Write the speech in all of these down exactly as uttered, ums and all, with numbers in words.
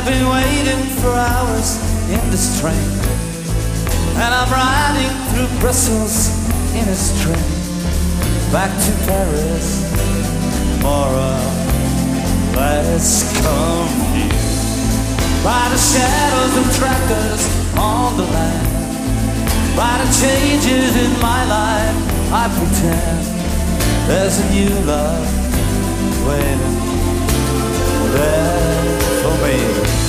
been waiting for hours in this train, and I'm riding through Brussels in his train, back to Paris, more or less confused by the shadows of trackers on the land, by the changes in my life. I pretend there's a new love waiting there for me.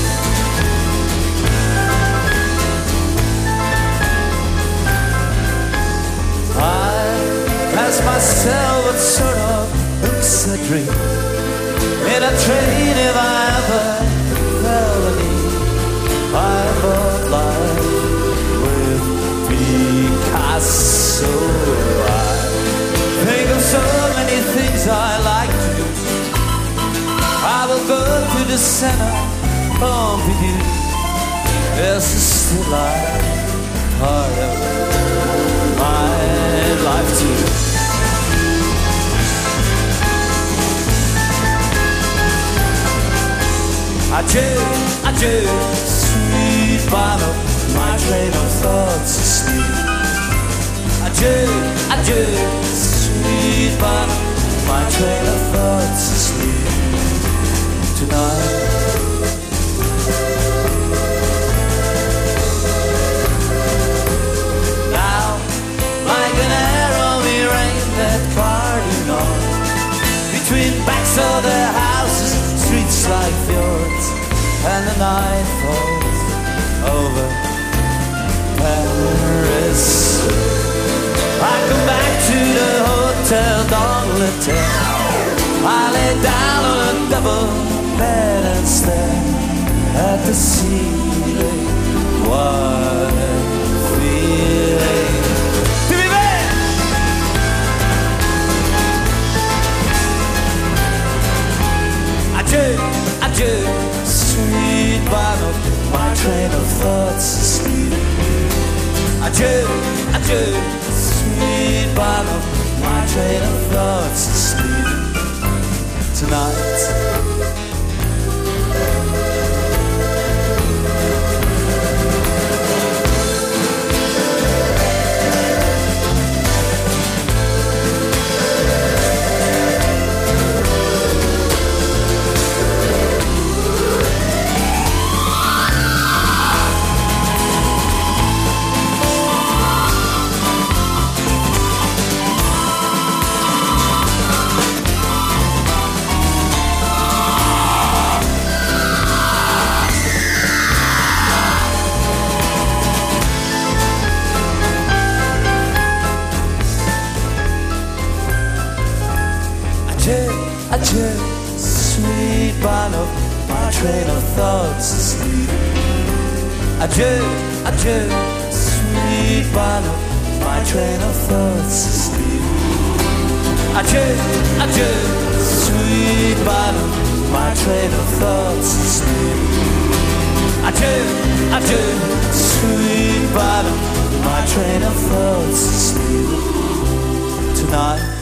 I ask myself what sort of looks I dream in a train if I ever felt a need. I bought life with Picasso. I think of so many things I like to do. I will go to the center of you. This is still like part of my life too. Adieu, adieu, sweet bottom, my train of thoughts asleep. Adieu, adieu, sweet bottom, my train of thoughts asleep tonight. Now, like an arrow, we rain that garden on between backs of their houses, streets like fjords, and the night falls over Paris. I come back to the Hotel d'Angleterre. I lay down on a double bed and stare at the ceiling. What a feeling to be there. Adieu, adieu, sweet bottom, my train of thoughts asleep. Adieu, adieu, sweet bottom, my train of thoughts asleep tonight. Adieu, sweet bottom, my train of thoughts asleep. Adieu, adieu, sweet bottom, my train of thoughts asleep. Adieu, adieu, sweet bottom, my train of thoughts asleep. Adieu, adieu, sweet bottom, my train of thoughts asleep tonight.